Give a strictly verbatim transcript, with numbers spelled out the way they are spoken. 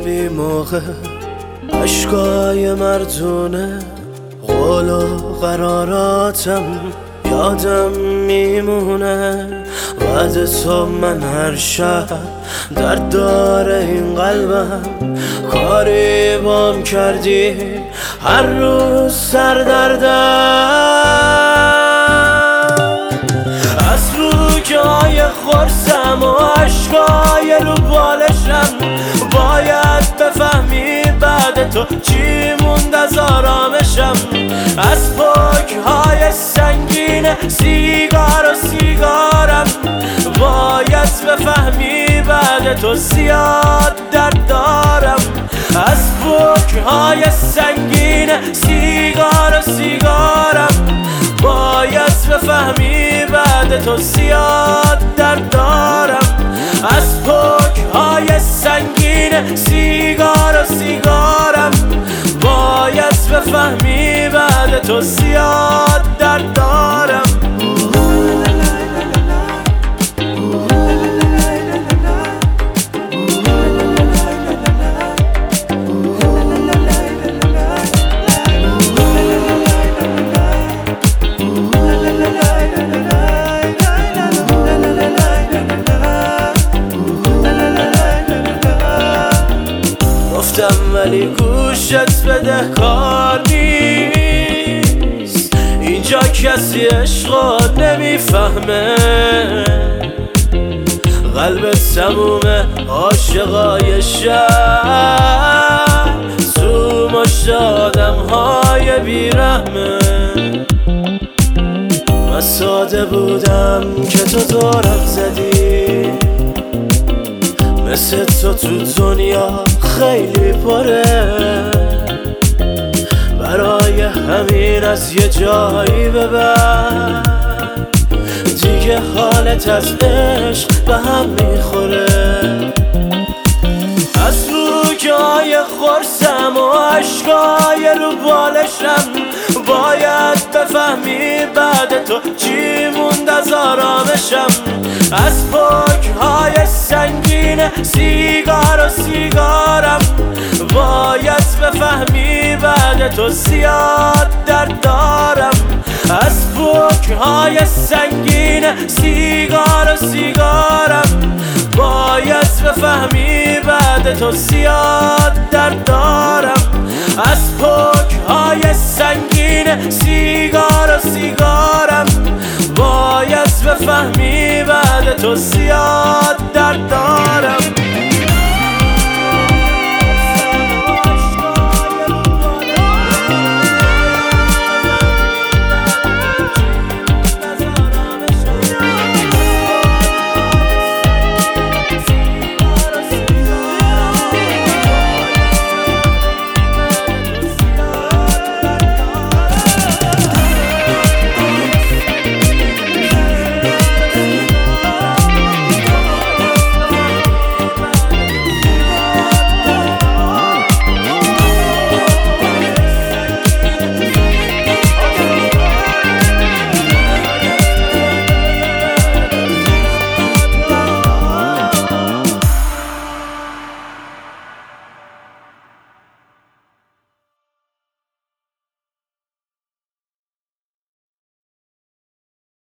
بی موقع عشقای مردونه قول و قراراتم یادم میمونه. بعد تو من هر شب درد داره این قلبم، کاری بام کردی هر روز سر دردم. از روی خورسم و عشقای رو بالشم، باید بفهمی بعد تو چی موند از آرامشم. از پاکهای سنگین سیگار و سیگارم، باید بفهمی بعد تو زیاد درد دارم. از پاکهای سنگین سیگار و سیگارم، باید بفهمی بعد تو زیاد درد دارم. از پاکهای سنگین سیگار و سیگارم، باید بفهمی بعد تو زیاد درد دارم. ولی گوشت بده کار نیست، اینجا کسی عشقا نمیفهمه. قلبت تمومه عاشقای شهر، تو مشت آدم های بیرحمه. من ساده بودم که تو دورم زدی، مثل تو تو دنیا خیلی پره. برای همین از یه جایی ببر، دیگه حالت از عشق به هم میخوره. از روی خورسم و عشقای رو بالشم، باید بفهمی بعد تو چی موند از آرامشم. از پاکهای سنگین سیگار و سیگارم، باید بفهمی بعد تو زیاد درد دارم. از پاکهای سنگین سیگار و سیگارم، باید بفهمی بعد تو زیاد درد دارم. از پاکهای سنگین سیگار و سیگارم، باید بفهمی بعد تو زیاد